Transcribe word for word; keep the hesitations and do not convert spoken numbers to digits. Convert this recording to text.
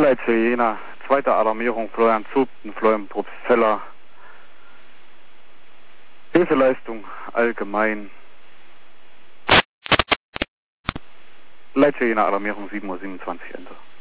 Leitstelle Jena, zweite Alarmierung, Florian Zupten, Florian Probstzeller. Hilfeleistung allgemein. Leitstelle Jena, Alarmierung sieben Uhr siebenundzwanzig, Enter.